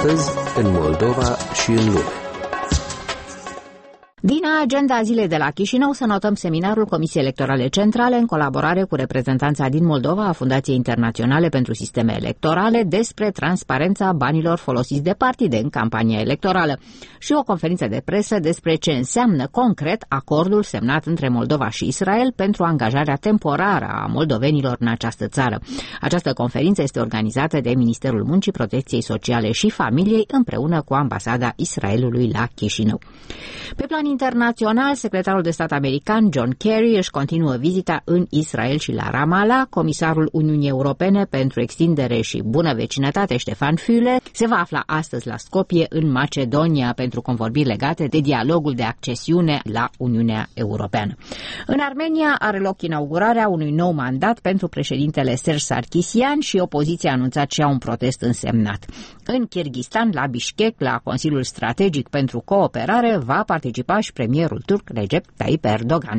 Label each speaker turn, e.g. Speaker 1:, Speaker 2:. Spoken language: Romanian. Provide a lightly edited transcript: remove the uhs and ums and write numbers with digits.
Speaker 1: astăzi în Moldova și în lume.
Speaker 2: Din agenda zilei de la Chișinău să notăm seminarul Comisiei Electorale Centrale în colaborare cu reprezentanța din Moldova a Fundației Internaționale pentru Sisteme Electorale despre transparența banilor folosiți de partide în campania electorală și o conferință de presă despre ce înseamnă concret acordul semnat între Moldova și Israel pentru angajarea temporară a moldovenilor în această țară. Această conferință este organizată de Ministerul Muncii, Protecției Sociale și Familiei împreună cu Ambasada Israelului la Chișinău. Pe plan internațional, secretarul de stat american John Kerry își continuă vizita în Israel și la Ramallah. Comisarul Uniunii Europene pentru extindere și bună vecinătate, Stefan Füle, se va afla astăzi la Skopje, în Macedonia, pentru convorbiri legate de dialogul de accesiune la Uniunea Europeană. În Armenia are loc inaugurarea unui nou mandat pentru președintele Serge Sarkisian și opoziția a anunțat și un protest însemnat. În Kirghistan, la Bishkek, la Consiliul Strategic pentru Cooperare, va participa și premierul turc Recep Tayyip Erdogan.